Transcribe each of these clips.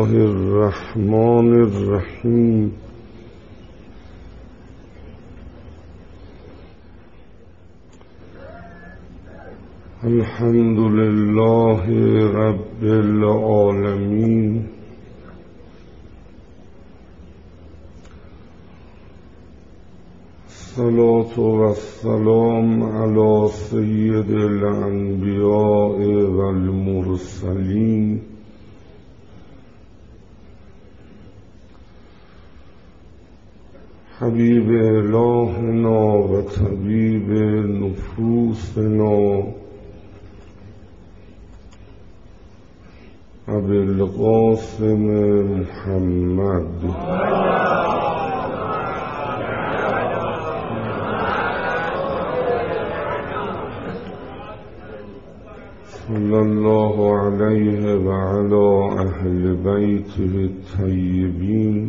الله الرحمن الرحیم. الحمد لله رب العالمین. الصلاة والسلام على سید الانبیاء والمرسلین حبیب الهنا و طبیب نفوسنا ابوالقاسم محمد صلی الله علیه و علی اهل بیته الطیبین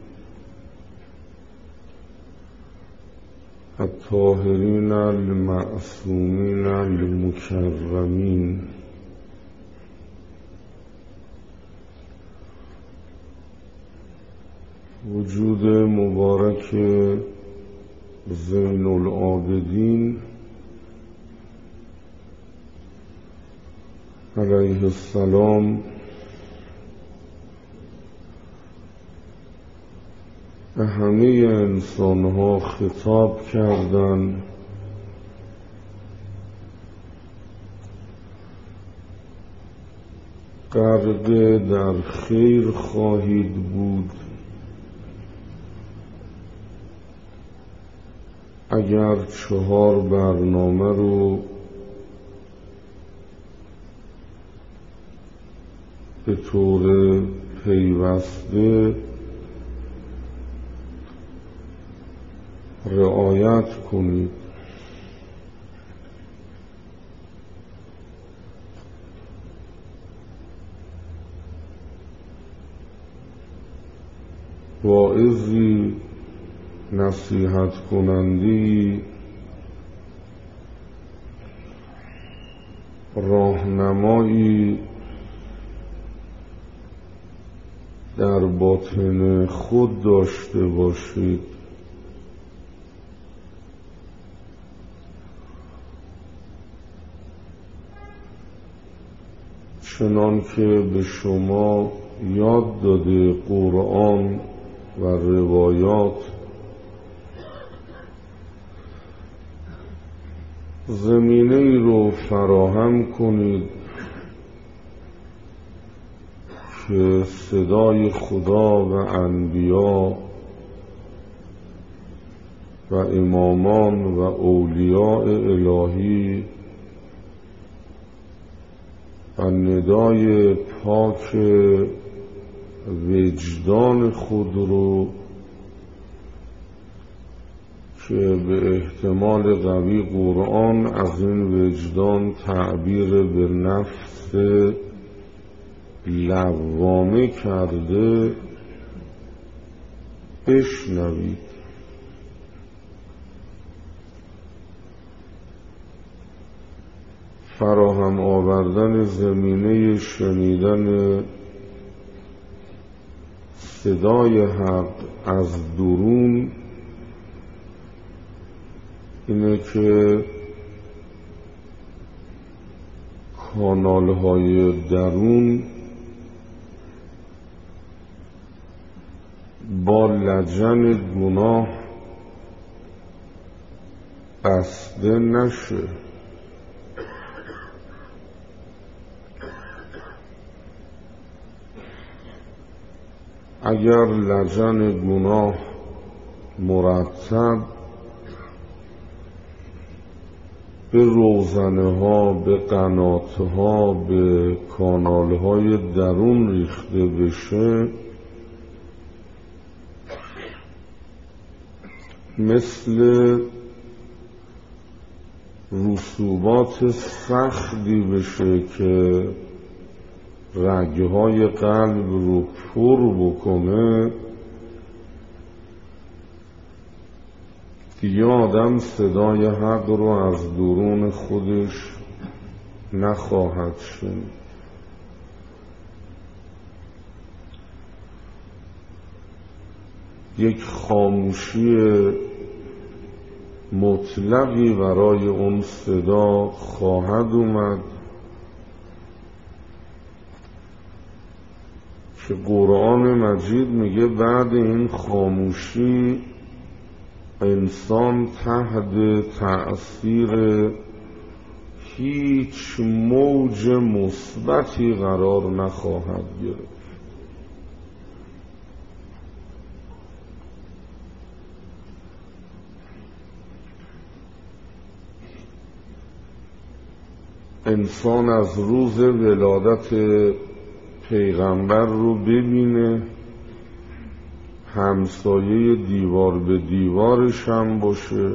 الطاهرین المعصومین المکرمین. وجود مبارک زین العابدین علیه السلام به همه انسانها خطاب کردند غرق در خیر خواهید بود اگر 4 برنامه رو به طور پیوسته رعایت کنید. واعظی، نصیحت کنندی، راهنمایی در باطن خود داشته باشید چنان که به شما یاد داده قرآن و روایات، زمینه ای رو فراهم کنید که صدای خدا و انبیا و امامان و اولیاء الهی و ندای پاک وجدان خود رو که به احتمال قوی قرآن از این وجدان تعبیر به نفس لوامه کرده بشنوید. فراهم آوردن زمینه شنیدن صدای حق از درون اینه که کانال‌های درون با لجن گناه بسته نشه. اگر لجن گناه مرتب به روزنه ها، به قنات ها، به کانال های درون ریخته بشه، مثل رسوبات سختی بشه که رگهای قلب رو پر بکنه، دیگه آدم صدای حق رو از درون خودش نخواهد شنید. یک خاموشی مطلقی برای اون صدا خواهد اومد که قرآن مجید میگه بعد این خاموشی انسان تحت تأثیر هیچ موج مثبتی قرار نخواهد گرفت. انسان از روز ولادت پیغمبر رو ببینه، همسایه دیوار به دیوارش هم باشه،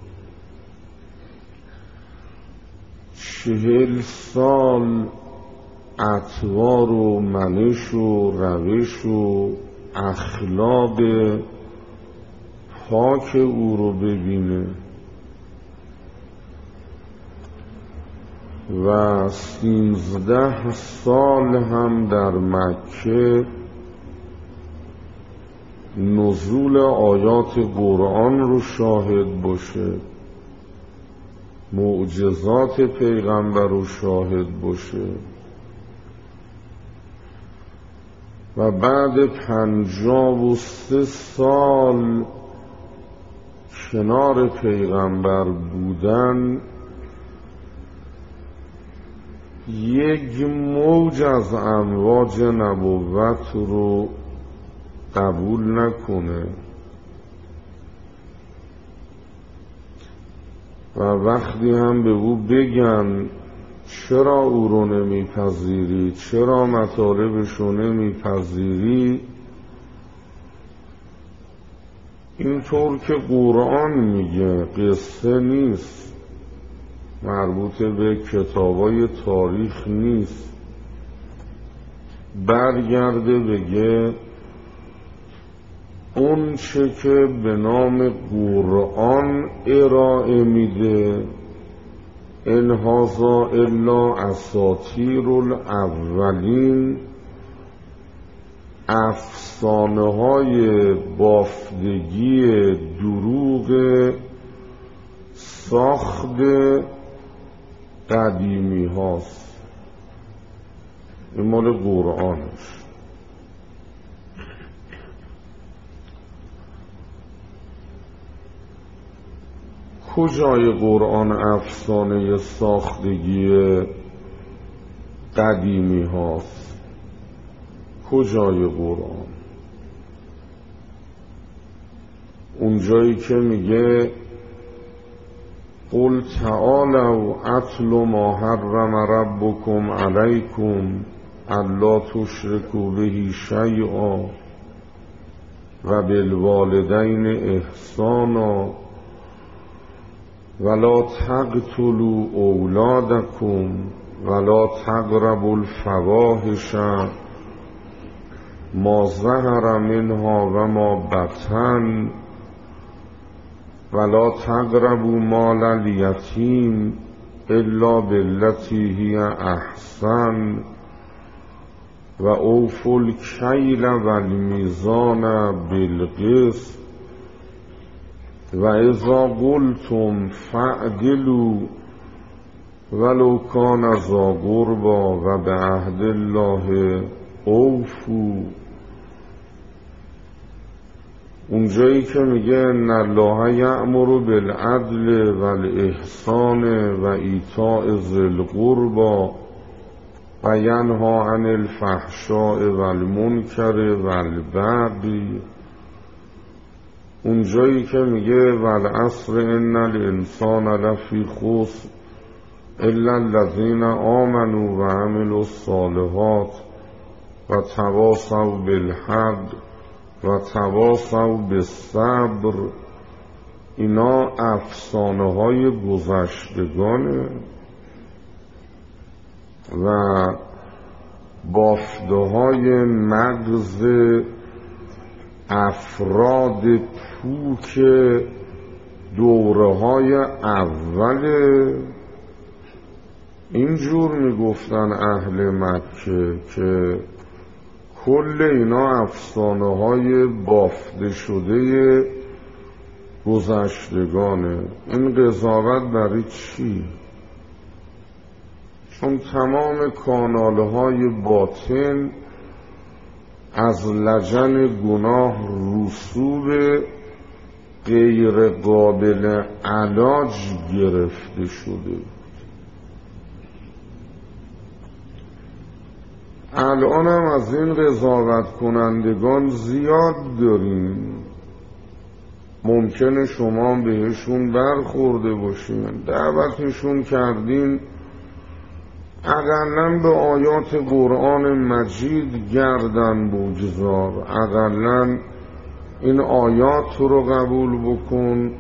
40 سال اطوار و منش و روش و اخلاق پاک او رو ببینه و 13 سال هم در مکه نزول آیات قرآن رو شاهد باشه، معجزات پیغمبر رو شاهد باشه و بعد 53 سال کنار پیغمبر بودن یک موج از امواج نبوت رو قبول نکنه و وقتی هم به او بگن چرا او رو نمیپذیری، چرا مطالبش رو نمیپذیری، اینطور که قرآن میگه، قصه نیست، مربوط به کتابای تاریخ نیست، برگرده بگه اون چه که به نام قرآن ارائه میده ان هذا الا اساطیر الاولین، افسانه های بافتگی دروغ ساخت قدیمی هاست. این مال قرآنش. کجای قرآن افسانه ساختگی قدیمی هاست؟ کجای قرآن؟ اونجایی که میگه قل تعالوا اتل ما حرم ربکم علیکم الا تشرکوا به شیئا و بالوالدین احسانا ولا تقتلوا اولادکم ولا تقربوا الفواحش ما ظهر منها و ما بطن ولا تقربوا مال الیتیم الا بالتی هی احسن و اوفوا الکیل والمیزان بالقسط و اذا قلتم فاعدلوا ولو کان ذا قربی و بعهد الله اوفوا. اونجایی که میگه ان الله یأمر بالعدل والاحسان و ایتاء ذی القربی و ینهی عن الفحشاء والمنکر والبغی. اونجایی که میگه والعصر ان الانسان لفی خسر الا الذین آمنوا و عملوا الصالحات و تواصوا بالحق و تواصوا بالصبر. اینا افسانه های گذشتگانه و بافته های مغز افراد پوک دوره های اوله. اینجور میگفتن اهل مکه که کل اینا افسانه های بافته شده گذشتگانه. این قضاوت برای چی؟ چون تمام کانالهای باطن از لجن گناه رسوب غیر قابل علاج گرفته شده. الان هم از این قضاوت کنندگان زیاد داریم. ممکنه شما بهشون برخورده باشین، دعوتشون کردین اقلن به آیات قرآن مجید گردن بگذار، اقلن این آیات رو قبول بکن.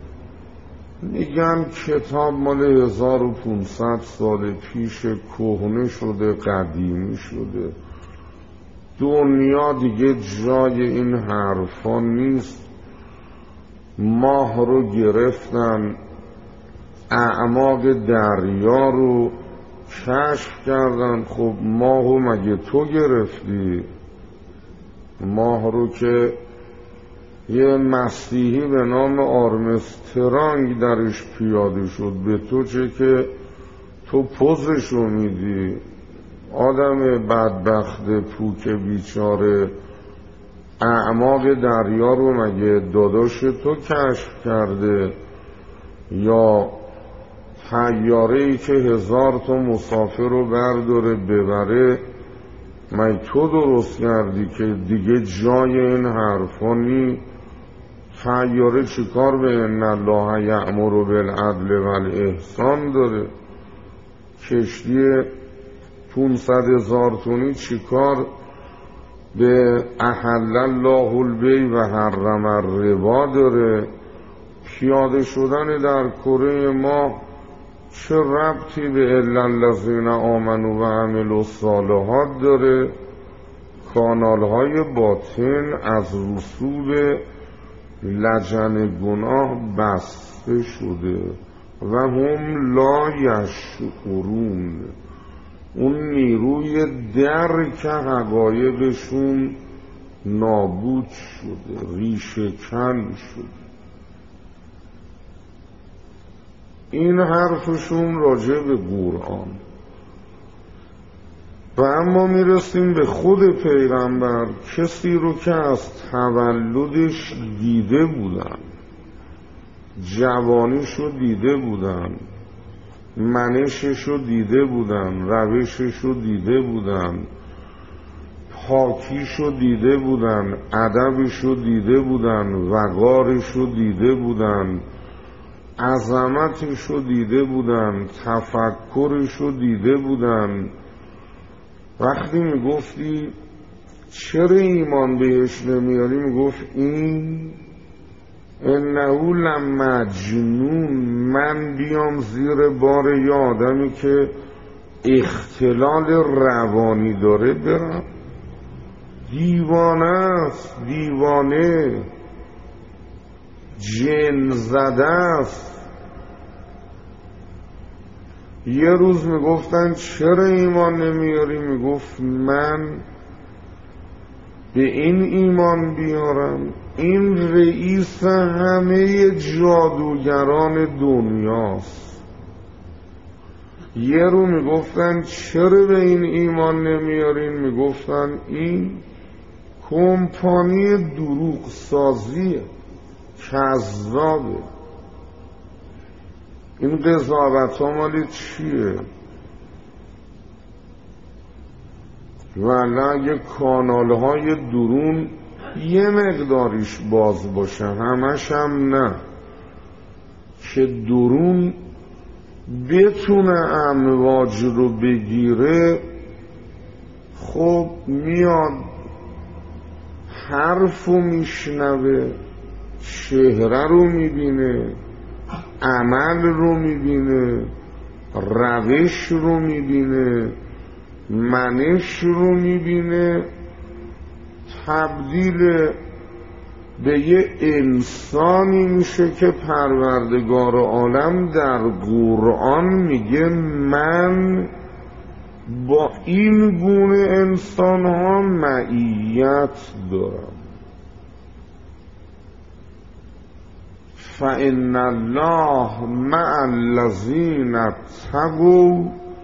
میگن کتاب مال 1500 سال پیش کهنه شده، قدیمی شده، دنیا دیگه جای این حرفا نیست. ماه رو گرفتن، اعماق دریا رو کشف کردن. خب ماهو مگه تو گرفتی؟ ماه رو که یه مسیحی به نام آرمسترانگ درش پیاده شد، به تو چه که تو پوزشو میدی؟ آدم بدبخت پوک بیچاره اعماق دریا رو مگه داداش تو کشف کرده؟ یا طیاره‌ای که 1000 تا مسافر رو برداره ببره مگه تو درست کردی؟ که دیگه جای این حرفا نی. طیاره چیکار به ان الله یأمر بالعدل والاحسان داره؟ کشتی 500,000 تونی چیکار به احل الله البیع و حرم الربا داره؟ پیاده شدن در کره ما چه ربطی به الا الذین آمنوا و عملوا الصالحات داره؟ کانالهای باطن از رسوب لجن گناه بسته شده و هم لا یشعرون. اون نیروی درک حقایقشون نابود شده، ریشه کن شده. این حرفشون راجع به قرآن. و اما میرسیم به خود پیغمبر، کسی رو که از تولدش دیده بودن، جوانیشو دیده بودن، منششو دیده بودن، روششو دیده بودن، پاکیشو دیده بودن، ادبشو دیده بودن، وقارشو دیده بودن، عظمتشو دیده بودن، تفکرشو دیده بودن. وقتی میگفتی چرا ایمان بهش نمیاری، میگفت این انه لمجنون، من بیام زیر بار یه آدمی که اختلال روانی داره برم؟ دیوانه است، دیوانه، جن زده است. یه روز میگفتن چرا ایمان نمیاری، میگفت من به این ایمان بیارم این رئیس همه جادوگران دنیاست. یه رو میگفتن چرا به این ایمان نمیارین، میگفتن این کمپانی دروغ سازیه، کذابه. این قضاوت ها مال چیه؟ ولی اگه کانال های درون یه مقداریش باز باشه، همش هم نه، که درون بتونه امواج رو بگیره، خب میاد حرف رو میشنوه، چهره رو میبینه، عمل رو میبینه، روش رو میبینه، منش رو میبینه، تبدیل به یه انسانی میشه که پروردگار عالم در قرآن میگه من با این گونه انسان ها معیت دارم. فإن الله مع الذین اتقوا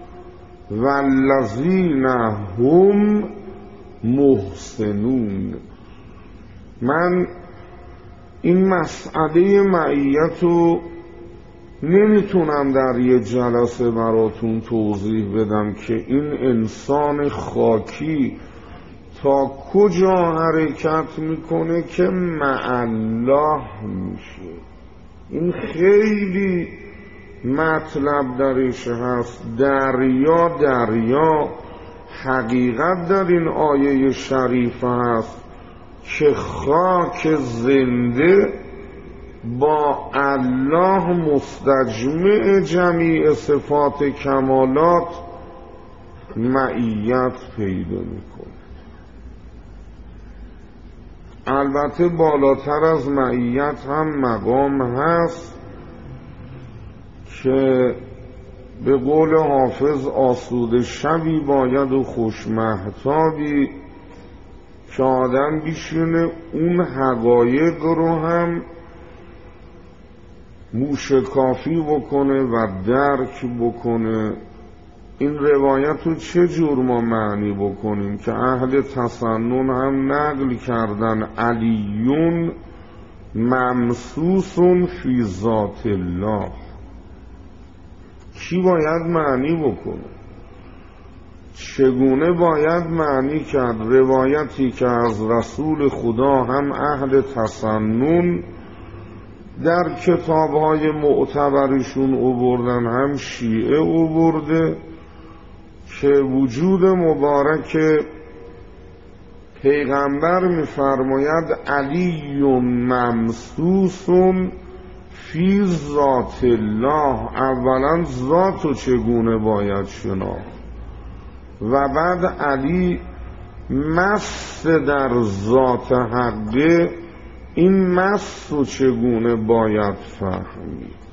والذین هم محسنون. من این مسئله معیت رو نمیتونم در یه جلسه براتون توضیح بدم که این انسان خاکی تا کجا حرکت میکنه که مع الله میشه. این خیلی مطلب درش هست. دریا حقیقت در این آیه شریفه هست که خاک زنده با الله مستجمع جمیع صفات کمالات معیت پیدا میکنه. البته بالاتر از معیت هم مقام هست که به قول حافظ آسوده شبی باید و خوشمهتابی که آدم بیشونه اون حقایق رو هم موشکافی بکنه و درک بکنه. این روایت رو چه جور ما معنی بکنیم که اهل تسنن هم نقل کردن علیون ممسوس فی ذات الله. کی باید معنی بکنه؟ چگونه باید معنی کرد؟ روایتی که از رسول خدا هم اهل تسنن در کتابهای معتبرشون آوردن هم شیعه آورده که وجود مبارک پیغمبر می‌فرماید علی ممسوس فی ذات الله. اولا ذاتو چگونه باید شناخت و بعد علی مس در ذات حقه. این مس چگونه باید فهمید؟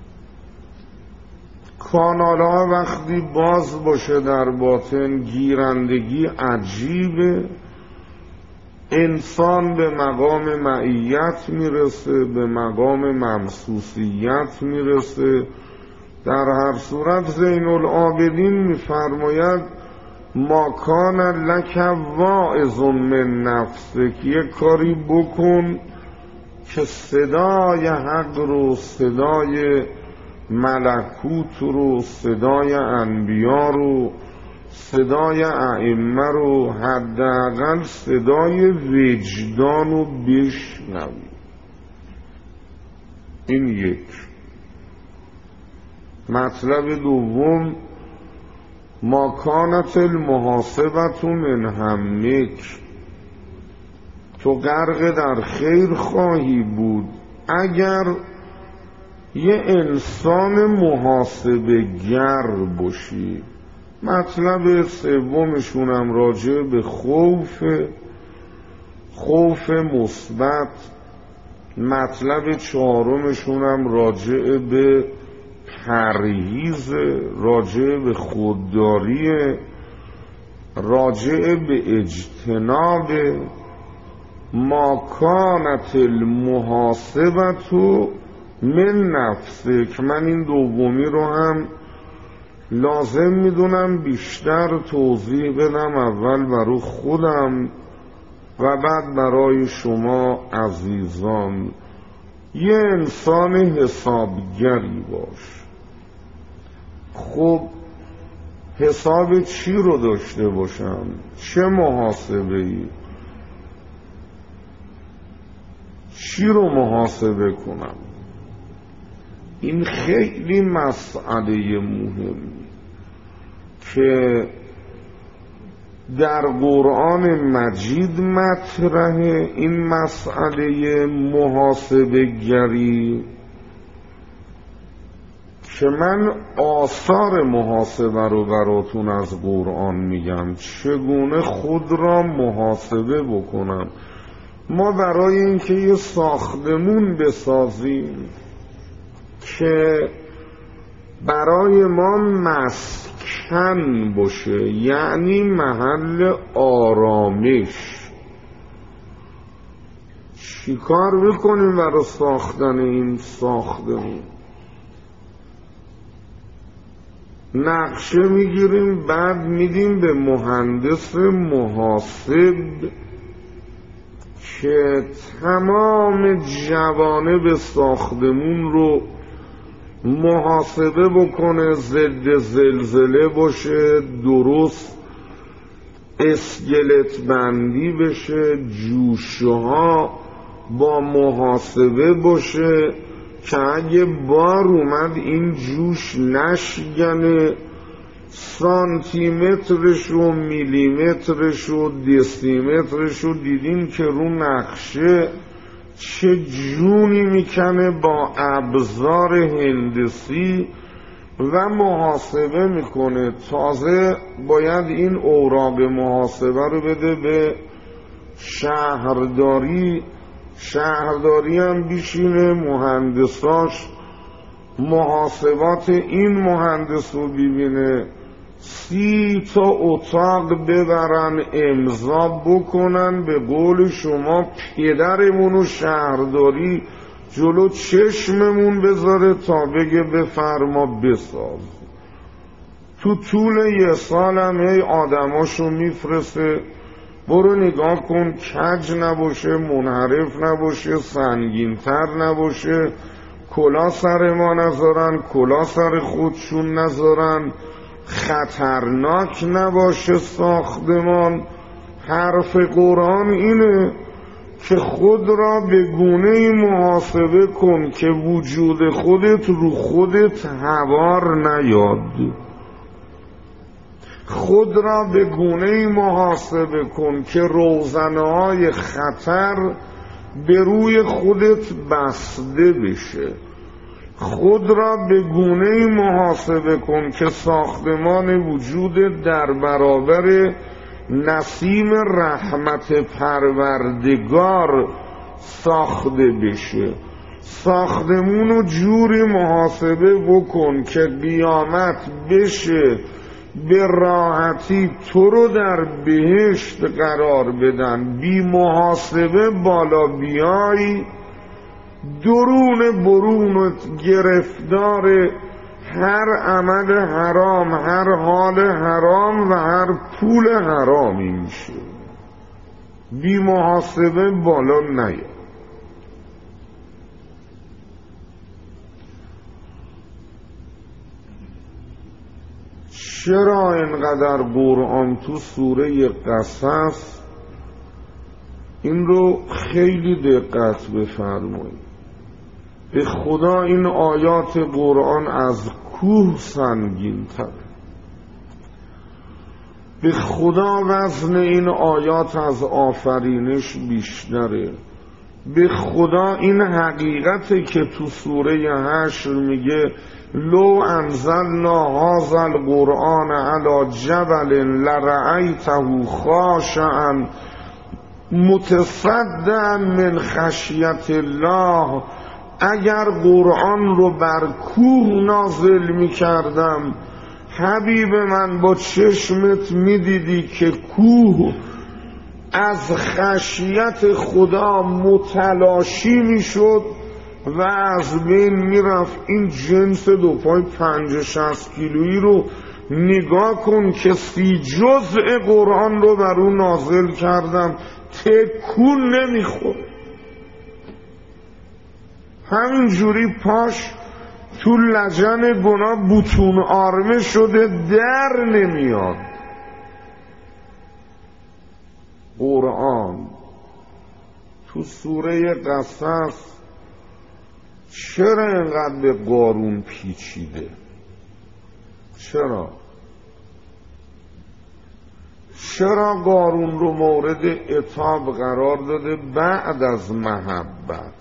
کانال ها وقتی باز باشه در باطن گیرندگی عجیبه. انسان به مقام معیت میرسه، به مقام ممسوسیت میرسه. در هر صورت زین العابدین میفرماید ما کان لک واعظ من نفسک. یک کاری بکن که صدای حق رو، صدای ملکوت رو، صدای انبیا رو، صدای ائمه رو، حداقل صدای وجدان رو بشنوی. این یک. مطلب دوم ما کانت المحاسبت من همک. تو غرق در خیر خواهی بود اگر یه انسان محاسبه گر باشی. مطلب سومشونم راجع به خوف مثبت. مطلب چهارمشونم راجع به پرهیز، راجع به خودداری، راجع به اجتناب. ما کانت المحاسبت من نفسک. من این دومی رو هم لازم میدونم بیشتر توضیح بدم، اول برای خودم و بعد برای شما عزیزان. یه انسان حسابگری باش. خب حساب چی رو داشته باشم؟ چه محاسبه‌ای؟ چی رو محاسبه کنم؟ این خیلی مسئله مهمی که در قرآن مجید مطرحه. این مسئله محاسبه گری که من آثار محاسبه رو براتون از قرآن میگم، چگونه خود را محاسبه بکنم. ما برای اینکه یه ساختمون بسازیم که برای ما مسکن مسکن باشه، یعنی محل آرامش. چی کار بکنیم برای ساختن این ساختمون؟ نقشه میگیریم، بعد میدیم به مهندس محاسب که تمام جوانب ساختمون رو محاسبه بکنه، ضد زلزله باشه، درست اسکلت بندی بشه، جوشه ها با محاسبه باشه که اگه بار اومد این جوش نشگنه، سانتیمترش و میلیمترش و دسیمترش رو دیدیم که رو نقشه چه جونی میکنه با ابزار هندسی و محاسبه میکنه. تازه باید این اوراق محاسبه رو بده به شهرداری، شهرداری هم بیشینه مهندساش محاسبات این مهندس رو ببینه، 30 تا اتاق ببرن امضا بکنن، به قول شما پدرمون و شهرداری جلو چشممون بذاره تا بگه بفرما بساز. تو طول یه سال هم هی آدماشو میفرسته، برو نگاه کن کج نباشه، منحرف نباشه، سنگینتر نباشه، کلا سر ما نذارن، کلا سر خودشون نذارن، خطرناک نباشه ساختمان. حرف قرآن اینه که خود را به گونه محاسبه کن که وجود خودت رو خودت هوار نیاد. خود را به گونه محاسبه کن که روزنه‌های خطر به روی خودت بسته بشه. خود را به گونه محاسبه کن که ساختمان وجود در برابر نسیم رحمت پروردگار ساخته بشه. ساختمونو جوری محاسبه بکن که قیامت بشه به راحتی تو رو در بهشت قرار بدن، بی محاسبه بالا بیای، درون برونت گرفتار هر عمل حرام، هر حال حرام و هر پول حرامی میشه. بی محاسبه بالا نیای. چرا اینقدر قرآن تو سوره قصص این رو خیلی دقت بفرمایید؟ به خدا این آیات قرآن از کوه سنگین تر، به خدا وزن این آیات از آفرینش بیشتره، به خدا این حقیقته که تو سوره حشر میگه لو انزلنا هذا القرآن علی جبل لرأیته خاشعا متصدعا من خشیت الله. اگر قرآن رو بر کوه نازل می کردم حبیب من با چشمت می دیدی که کوه از خشیت خدا متلاشی می شد و از بین می رفت. این جنس دو پای 50-60 کیلویی رو نگاه کن که 30 جزء قرآن رو بر اون نازل کردم، تکون نمیخور. همین جوری پاش تو لجن گناه بوتون آرمه شده در نمیاد. قرآن تو سوره قصص چرا اینقدر به قارون پیچیده؟ چرا قارون رو مورد عتاب قرار داده بعد از محبت؟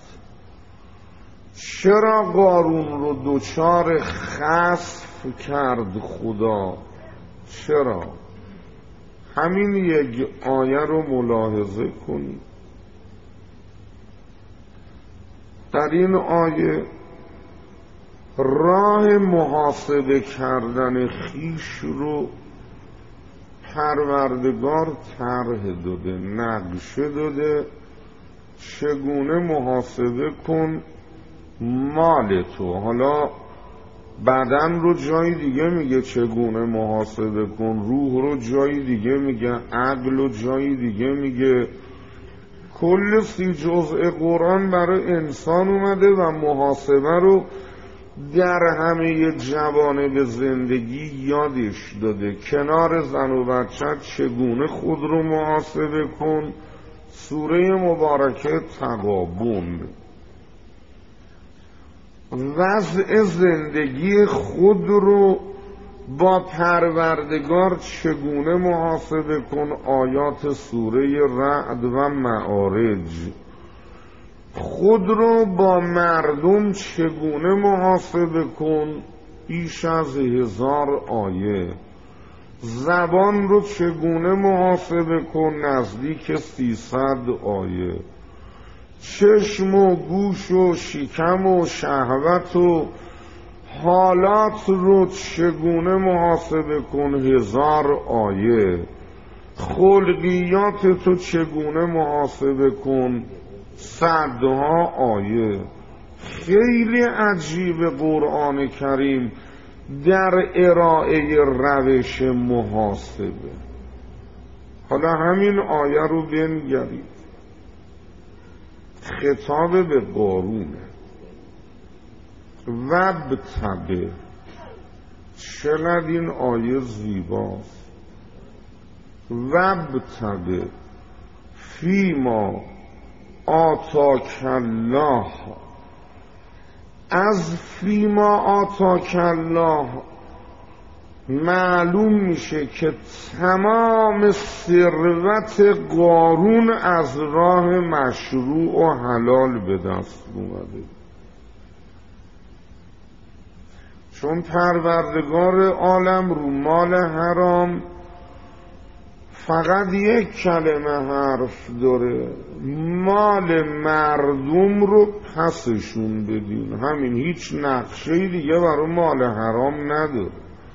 چرا قارون رو دوچار خسف کرد خدا؟ چرا؟ همین یک آیه رو ملاحظه کنید. در این آیه راه محاسبه کردن خیش رو پروردگار طرح داده، نقشه داده. چگونه محاسبه کن مال تو. حالا بدن رو جای دیگه میگه چگونه محاسبه کن، روح رو جای دیگه میگه، عقل رو جای دیگه میگه. کل 30 جزء قرآن برای انسان اومده و محاسبه رو در همه جوانب زندگی یادش داده. کنار زن و بچه چگونه خود رو محاسبه کن، سوره مبارکه تغابن. وضع زندگی خود رو با پروردگار چگونه محاسبه کن، آیات سوره رعد و معارج. خود رو با مردم چگونه محاسبه کن، بیش از 1000 آیه. زبان رو چگونه محاسبه کن، نزدیک 300 آیه. چشم و گوش و شکم و شهوت و حالات رو چگونه محاسبه کن، 1000 آیه. خلقیات تو چگونه محاسبه کن، 100 آیه. خیلی عجیب قرآن کریم در ارائه روش محاسبه. حالا همین آیه رو بنگرید، خطاب به قارونه. وابتغ، چقدر این آیه زیباست. وابتغ فیما آتاک الله. از فیما آتاک الله معلوم میشه که تمام ثروت قارون از راه مشروع و حلال به دست اومده. چون پروردگار عالم رو مال حرام فقط یک کلمه حرف داره، مال مردم رو پسشون بدین. همین، هیچ نقشه دیگه برای مال حرام نداره،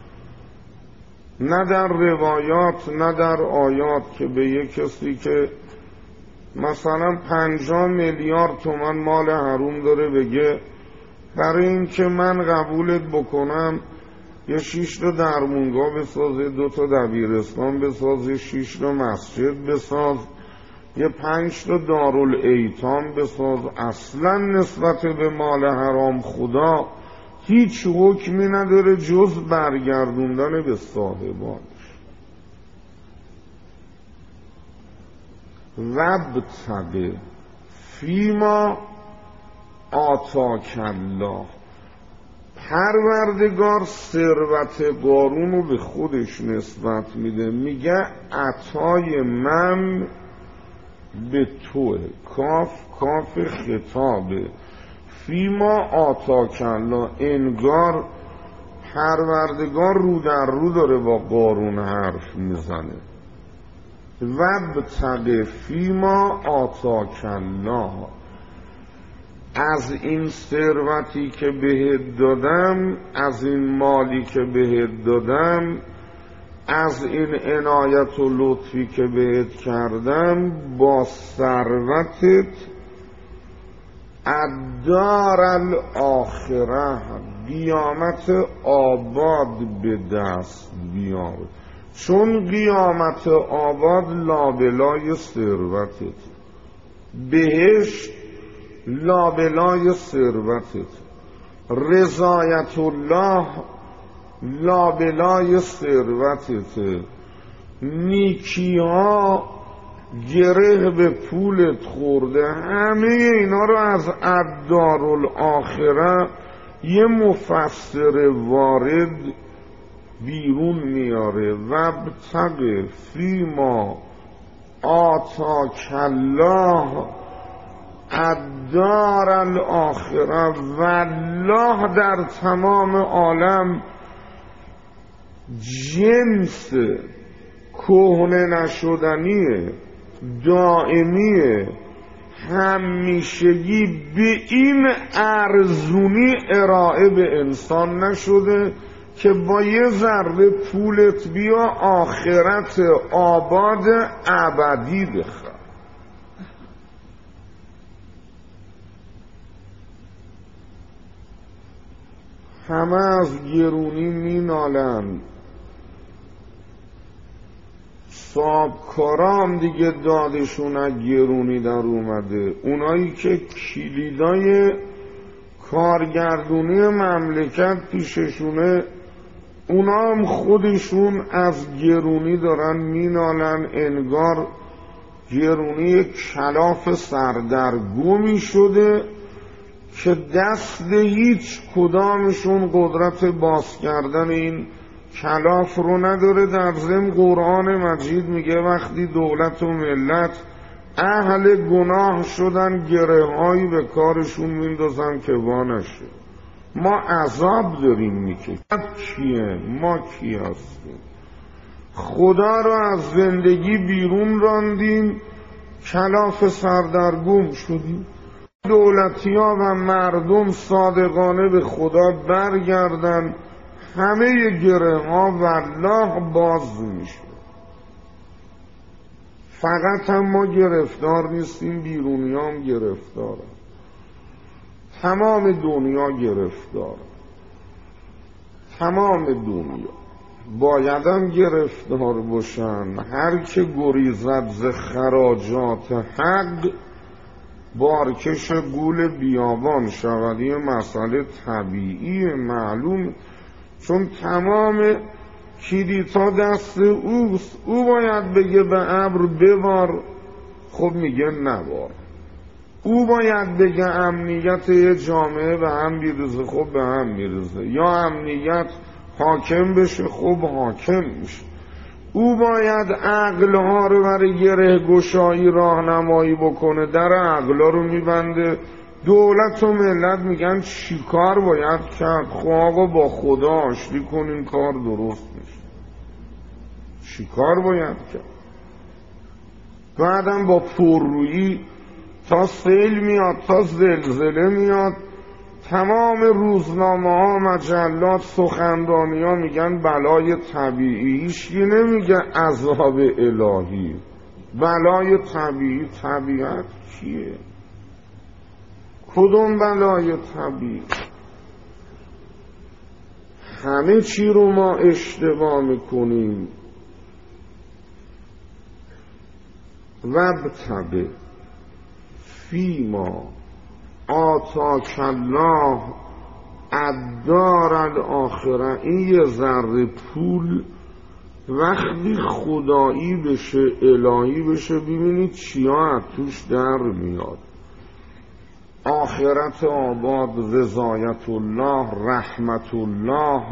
نه در روایات نه در آیات که به یک کسی که مثلا 50 میلیارد تومان مال حرام داره بگه برای این که من قبولت بکنم یه 6 تا درمونگاه بسازه، 2 تا دبیرستان بسازه، 6 تا مسجد بساز، یه 5 تا دارالایتام بساز. اصلا نسبت به مال حرام خدا هیچ حکمی نداره جز برگردوندن به صاحبانش. وابتغ فیما آتاک الله. پروردگار ثروت قارون رو به خودش نسبت میده، میگه عطای من به توه. کاف خطابه. فیما آتاک الله، انگار پروردگار رو در رو داره با قارون حرف میزنه. وابتغ فیما آتاک الله، از این ثروتی که بهت دادم، از این مالی که بهت دادم، از این عنایت و لطفی که بهت کردم، با ثروتت الدار الاخره، قیامت آباد به دست بیار. چون قیامت آباد لابلای ثروتت، بهشت لابلای ثروتت، رضایت الله لابلای ثروتت، نیکی ها گره به پولت خورده. همه اینا رو از الدارالآخره یه مفسر وارد بیرون میاره. وابتغ فیما آتاک الله الدار الاخره. والله در تمام عالم جنس کهنه نشدنیه، دائمیه، همیشگی به این ارزونی ارائه به انسان نشده که با یه ذره پولت بیا آخرت آباد ابدی بخواه. همه از گرونی می-نالند، صاحبکارام دیگه دادشون از گرونی در اومده. اونایی که کلیدای کارگردونی مملکت پیششونه، اونا هم خودشون از گرونی دارن می-نالن. انگار گرونی کلاف سردرگمی شده که دست هیچ کدامشون قدرت باز کردن این کلاف رو نداره. در ضمن قرآن مجید میگه وقتی دولت و ملت اهل گناه شدن گره‌هایی به کارشون میندازن که وا نشه. ما عذاب داریم میکشیم. کیه؟ ما کی هستیم؟ خدا رو از زندگی بیرون راندیم، کلاف سردرگم شدیم. دولتی ها و مردم صادقانه به خدا برگردن، همه گره ها والله باز میشه. فقط هم ما گرفتار نیستیم، بیرونی هم گرفتار، تمام دنیا گرفتار، تمام دنیا بایدم گرفتار باشن. هر که گریزد ز خراجات حق بارکش گول بیابان شود. یه مسئله طبیعی معلوم، چون تمام کلیدها دست اوست. او باید بگه به ابر ببار، خب میگه نبار. او باید بگه امنیت یه جامعه به هم بیرزه، خب به هم میرزه. یا امنیت حاکم بشه، خب حاکم میشه. او باید عقلها رو برای گره گشایی راهنمایی بکنه، در عقلها رو میبنده. دولت و ملت میگن چی کار باید کرد؟ خب آقا با خدا آشتی کنین کار درست میشه. چی کار باید کرد؟ بعدم با پررویی تا سیل میاد تا زلزله میاد، تمام روزنامه ها مجلات سخنرانی ها میگن بلای طبیعی. هیچکی نمیگه عذاب الهی. بلای طبیعی. طبیعت چیه؟ کدوم بلای طبیعی؟ همه چی رو ما اشتباه میکنیم. وابتغ فیما آتاک الله الدار الاخره. این یه ذره پول وقتی خدایی بشه، الهی بشه، ببینید چیا توش در میاد. آخرت آباد، رضایت الله، رحمت الله،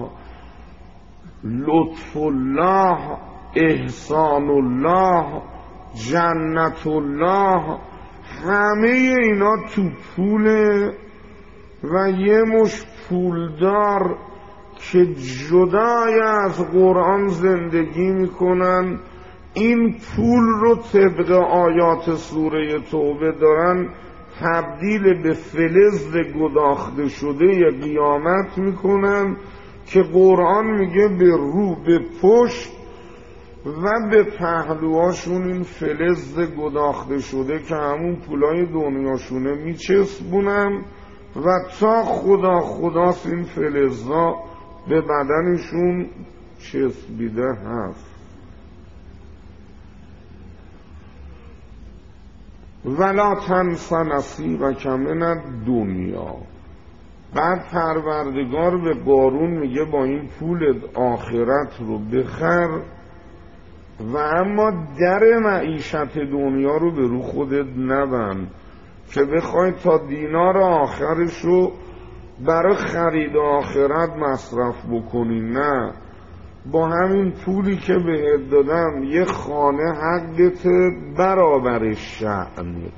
لطف الله، احسان الله، جنت الله، همه اینا تو پوله. و یه مش پولدار که جدای از قرآن زندگی میکنن، این پول رو طبق آیات سوره توبه دارن تبدیل به فلز گداخته شده قیامت میکنن که قرآن میگه به رو، به پشت و به پهلوهاشون این فلز گداخته شده که همون پولای دنیاشونه میچسبونن و تا خداست این فلزها به بدنشون چسبیده هست. ولا تنس نصیبک من الدنیا. بعد پروردگار به قارون میگه با این پول آخرت رو بخر و اما در معیشت دنیا رو به رو خودت نبند که بخوای تا دینار آخرش رو برای خرید آخرت مصرف بکنی. نه، با همین پولی که بهت دادم یه خانه حقت برابر شأنه،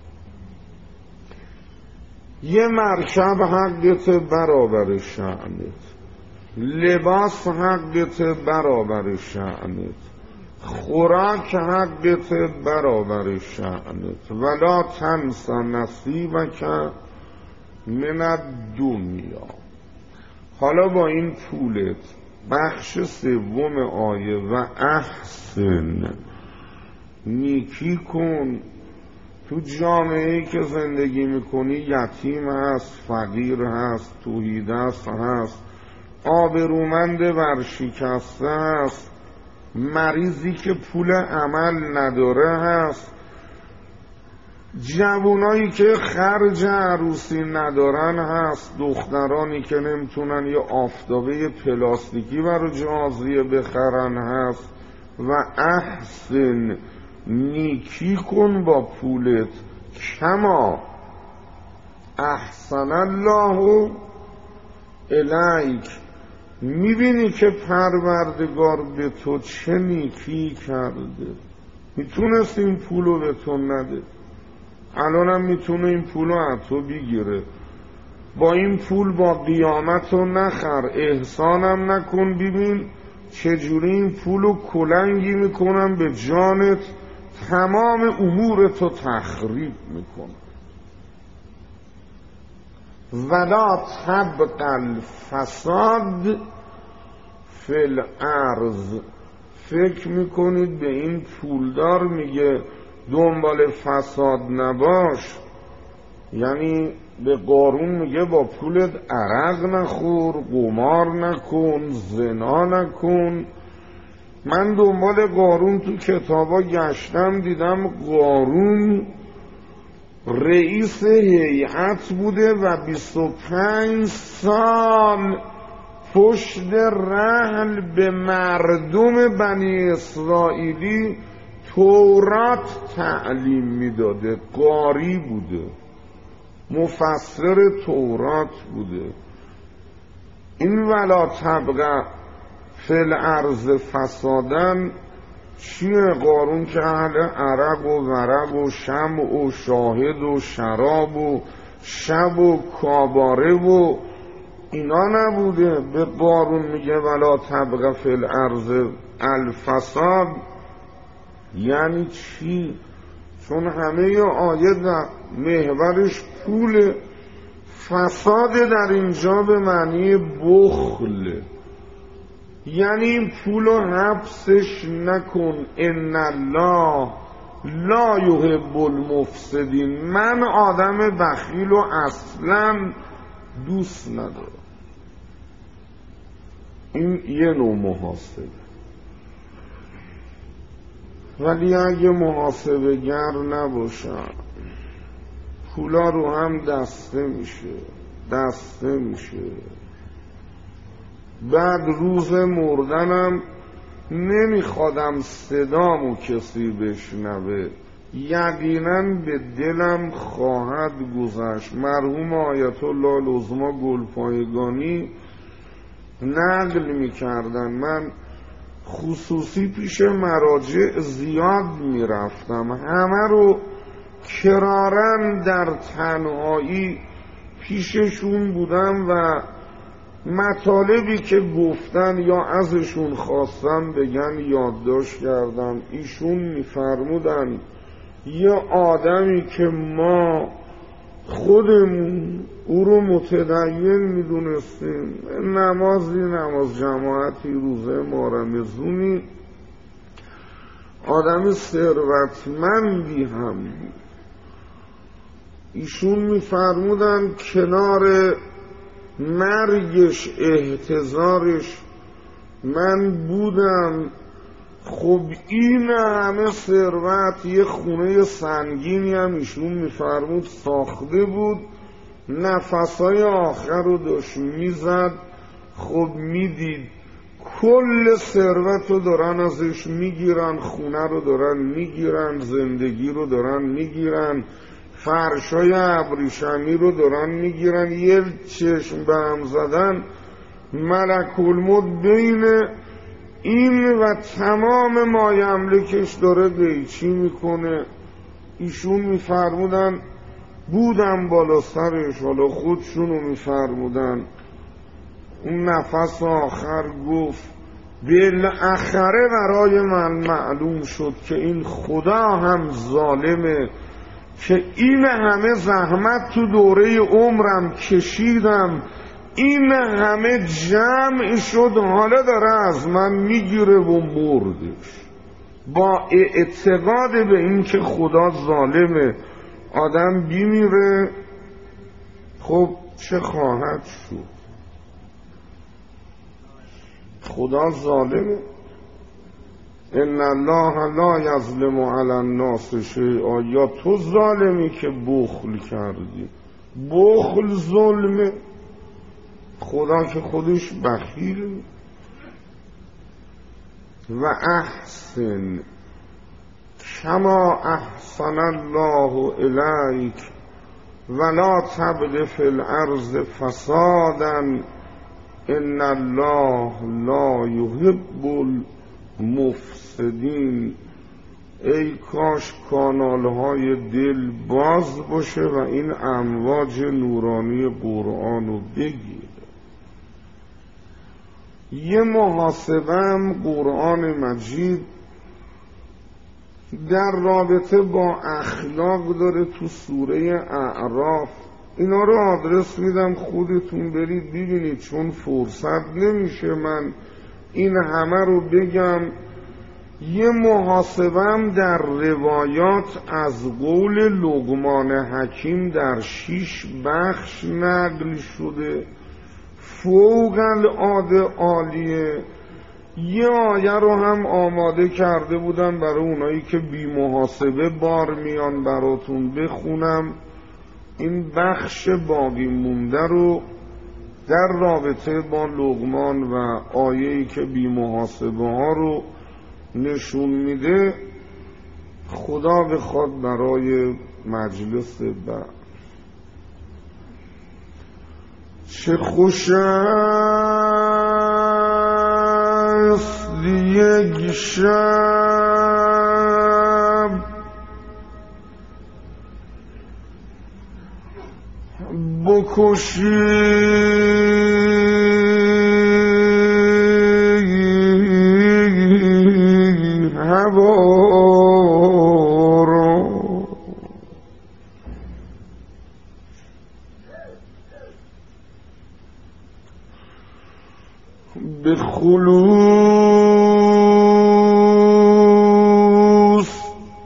یه مرکب حقت برابر شأنت، لباس حقت برابر شأنت، خوراک حقت برابر شأنت، ولا تنس نصیبک من الدنیا. حالا با این پولت بخش سوم آیه و احسن، نیکی کن. تو جامعه‌ای که زندگی میکنی یتیم هست، فقیر هست، توحیدست هست، آبرومند ورشکسته هست، مریضی که پول عمل نداره هست، جوانایی که خرج عروسی ندارن هست، دخترانی که نمیتونن یه آفتابه پلاستیکی برای جازیه بخرن هست. و احسن، نیکی کن با پولت، کما احسن الله الیک، میبینی که پروردگار به تو چه نیکی کرده. میتونست این پولو به تو نده، الانم میتونه این پولو از تو بگیره. با این پول با قیامتو نخر، احسانم نکن. ببین چجوری این پولو کلنگی میکنم به جانت، تمام امورتو تخریب میکنم. ولا تبغ الفساد فی الارض. فکر میکنید به این پولدار میگه دنبال فساد نباش، یعنی به قارون میگه با پولت عرق نخور، قمار نکن، زنا نکن. من دنبال قارون تو کتابا گشتم، دیدم قارون رئیس هیئت بوده و 25 سال پشت رحل به مردم بنی اسرائیلی تورات تعلیم میداده. قاری بوده، مفسر تورات بوده. این ولا تبغ فی الارض فسادن چیه؟ قارون که اهل عرق و ورق و شمع و شاهد و شراب و شب و کاباره و اینا نبوده. به قارون میگه ولا تبغ فی الارض الفساد. یعنی چی؟ چون همه آیه محورش پول. فساد در اینجا به معنی بخل، یعنی این پولو حبسش نکن. ان الله لا یحب المفسدین. من آدم بخیل و اصلا دوست ندارم. این یه نوع محاسبه. ولی اگه محاسبه گر نباشم پولا رو هم دسته میشه. بعد روز مردنم نمیخوادم صدامو کسی بشنوه، یقینا به دلم خواهد گذشت. مرحوم آیت الله العظمی گلپایگانی نقل میکردن، من خصوصی پیش مراجع زیاد میرفتم، همه رو کرارن در تنهایی پیششون بودم و مطالبی که گفتن یا ازشون خواستم بگن یادداشت کردم. ایشون میفرمودن یه آدمی که ما خودمون او رو متدین میدونستیم، نماز جماعتی، روزه ما رمضونی، آدم ثروتمندی هم بود. ایشون میفرمودن کنار مرگش احتضارش من بودم. خب این همه ثروت، یه خونه سنگینی هم ایشون میفرمود ساخته بود، نفسای آخر رو داشت میزد. خب میدید کل ثروت رو دارن ازش میگیرن، خونه رو دارن میگیرن، زندگی رو دارن میگیرن، فرشای ابریشمی رو دارن میگیرن. یه چشم به هم زدن ملک الموت بین این و تمام مایملکش داره قیچی میکنه. ایشون میفرمودن بودم بالا سرش، حالا خودشونو میفرمودن. اون نفس آخر گفت بالاخره برای من معلوم شد که این خدا هم ظالمه که این همه زحمت تو دوره عمرم کشیدم، این همه جمع شد، حالا داره از من میگیره و مردش. با اعتقاد به این که خدا ظالمه آدم بیمیره، خب چه خواهد شد؟ خدا ظالمه. ان الله لا یظلم علی الناس شیئا. یا تو ظالمی که بخل کردی، بخل ظلمه، خدا که خودش بخیل. و احسن کما احسن الله الیک ولا تبغ فی الارض فسادا ان الله لا یحب المفسدین. ای کاش کانالهای دل باز باشه و این امواج نورانی قرآن رو بگیر. یه محاسبم قرآن مجید در رابطه با اخلاق داره تو سوره اعراف. اینا رو آدرس میدم خودتون برید ببینید، چون فرصت نمیشه من این همه رو بگم. یه محاسبم در روایات از قول لقمان حکیم در 6 بخش نقل شده، فوق العاده عالیه. یه آیه رو هم آماده کرده بودم برای اونایی که بی محاسبه بار میان براتون بخونم. این بخش باقی مونده رو در رابطه با لقمان و آیه‌ای که بی محاسبه ها رو نشون میده خدا بخواد برای مجلس بعد. چه خوش است یک شب بکشی هوا را، به خلوص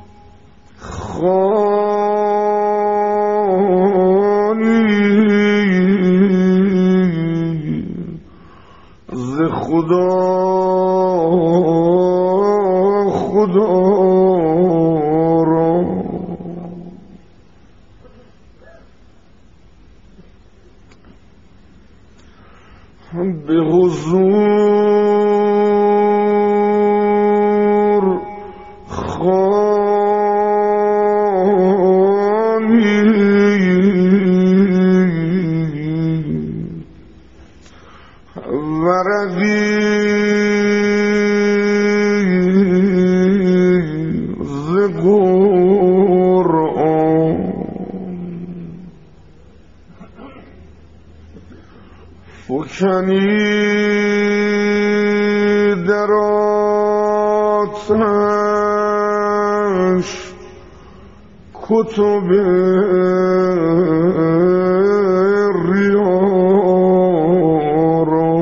خوانی ز خدا را. به حضور خوانی ورقی ز قرآن، فکنی در آتش کتب ریا را،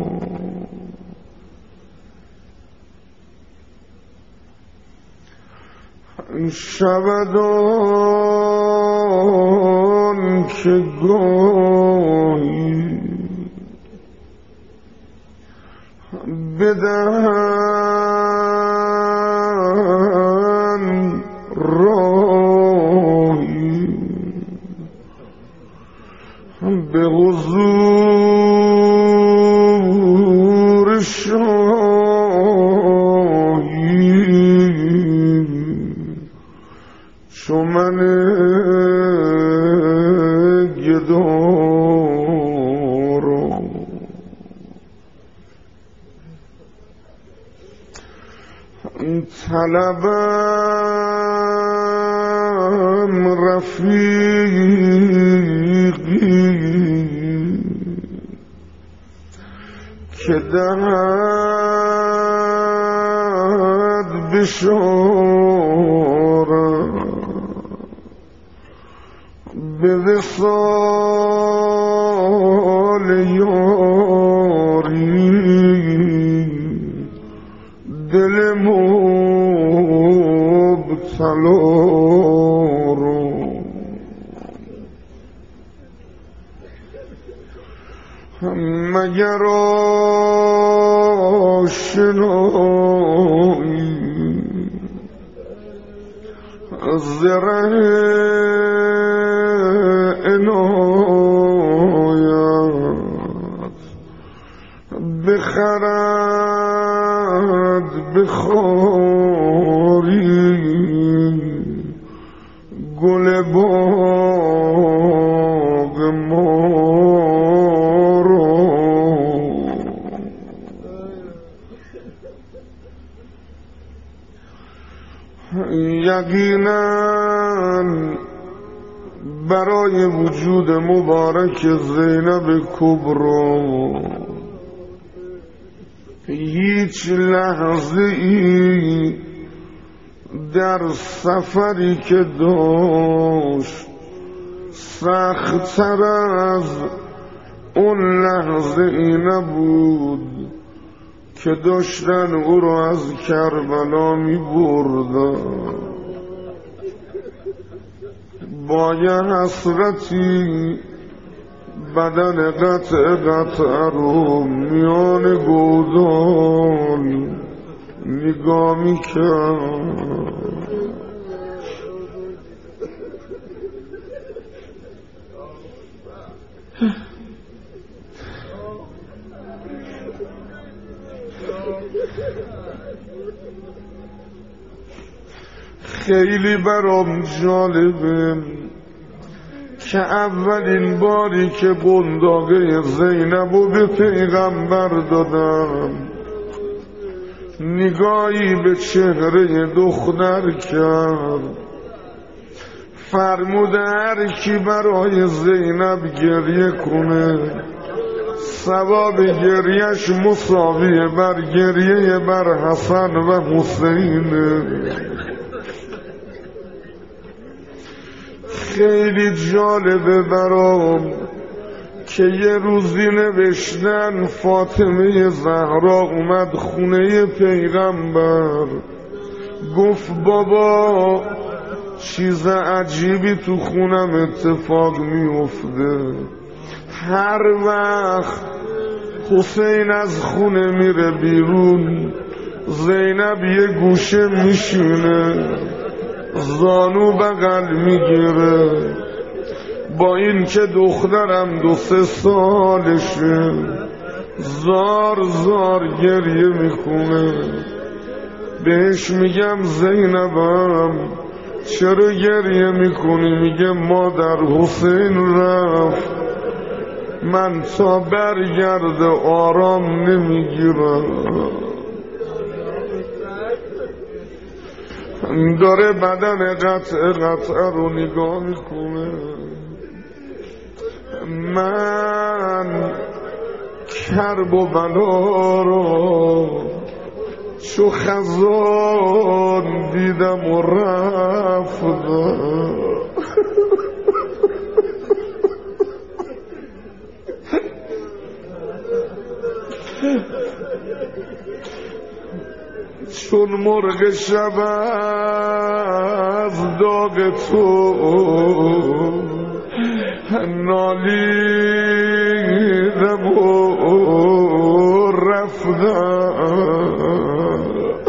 شود آن که گاهی بدهن راهی به حضور شاهی، چو من گدارم طلبم رفیقی که دهد اشارت به وصال یاری دل مبتلا رو مگر آشنایی زره عنایت بخرد بخاری گل باغ ما رو یقینا برای وجود مبارک زینب کبرا هیچ لحظه ای در سفری که داشت سخت‌تر از اون لحظه ای نبود که داشتن او رو از کربلا می بردن. با یه حسرتی بدن قطع رو میان گودال نگاه میکرد. خیلی برام جالبه که اولین باری که بنداقه زینبو به پیغمبر دادم نگاهی به چهره دختر کرد، فرموده هر کی برای زینب گریه کنه ثواب گریهش مساویه بر گریه بر حسن و حسینه. خیلی جالبه برام که یه روزی نوشتن فاطمه زهرا اومد خونه پیغمبر گفت بابا چیز عجیبی تو خونم اتفاق میفته، هر وقت حسین از خونه میره بیرون زینب یه گوشه میشینه زانو بغل میگیره، با این که دخترم 2-3 سالشه زار زار گریه میکنه. بهش میگم زینبم چرا گریه میکنی؟ میگه مادر حسین رفت من تا برگرد آرام نمیگیرم. داره بدن قطع رو نگاه میکنه. من کرب و بلا رو چو خزان دیدم و رفتم. چون مرغ شب از داغ تو نالیدم و رفتم.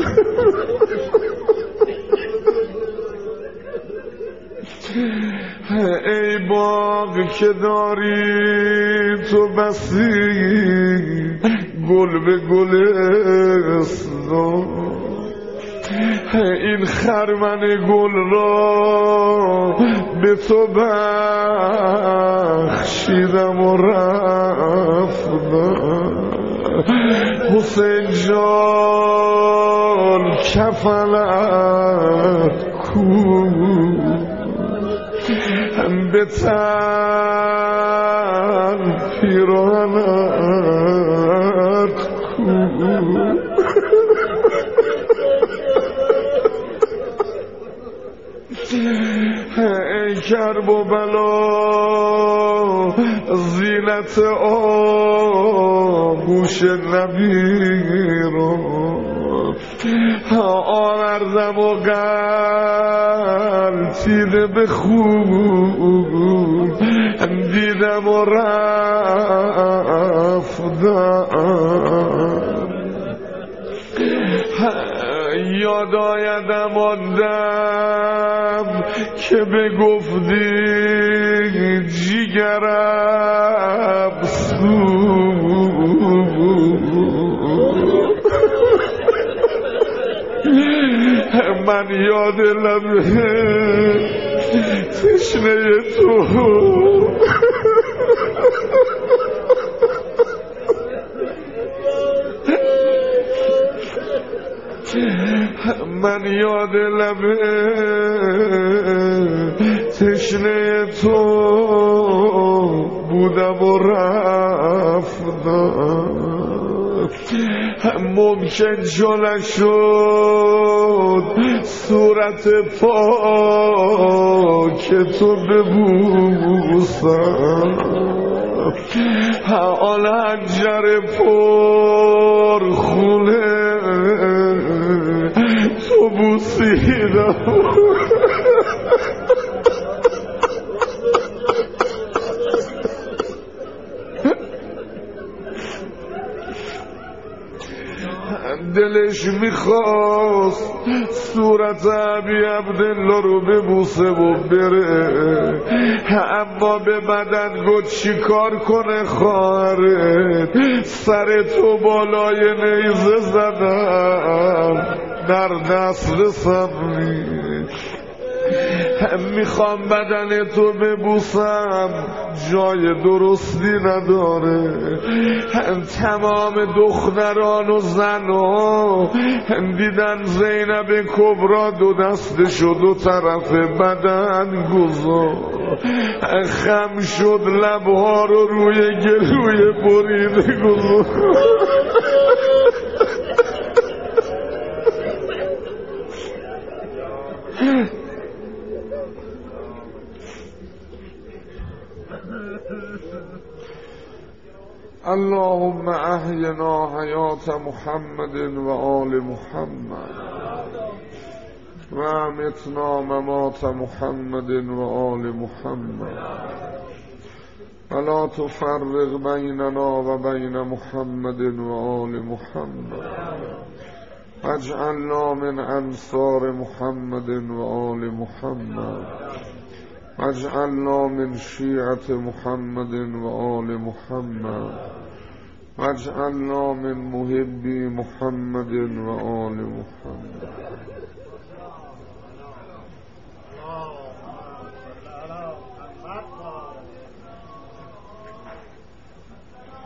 ای باغ که داری تو بسی گل به گلستان، این خرمن گل را به تو بخشیدم و رفتم. حسین جان کفنت کو به تن پیرانت کو کرب و بلا زینت آغوش نبی رو آوردم و غلطیده به خون دیدم و رفتم یاد آیدم آدم که بگفتی جیگرم من یاد لبه تشنه تو من یاد لبه تشنه تو بودم و رفتم ممکن جو نشد صورت پاک تو ببوسم آن حنجر پر خونه تو بوسیدم دلش میخواست صورت ابی عبدالله رو ببوسه و بره اما به بدن گفت چی کار کنه خواهرت سر تو بالای نیزه زدم در دست رسم میخوام بدن تو ببوسم جای درستی نداره تمام دختران و زنها دیدن زینب کبرا دو دستشو دو طرف بدن گذار خم شد لبها رو روی گلوی بریده گذار اللهم احینا حیات محمد و آل محمد و امتنا ممات محمد و آل محمد ولا تفرق بیننا و بین محمد و آل محمد اجعلنا من انصار محمد و آل محمد اجعلنا من شیعة محمد و آل محمد اجعلنا من محبی محمد و آل محمد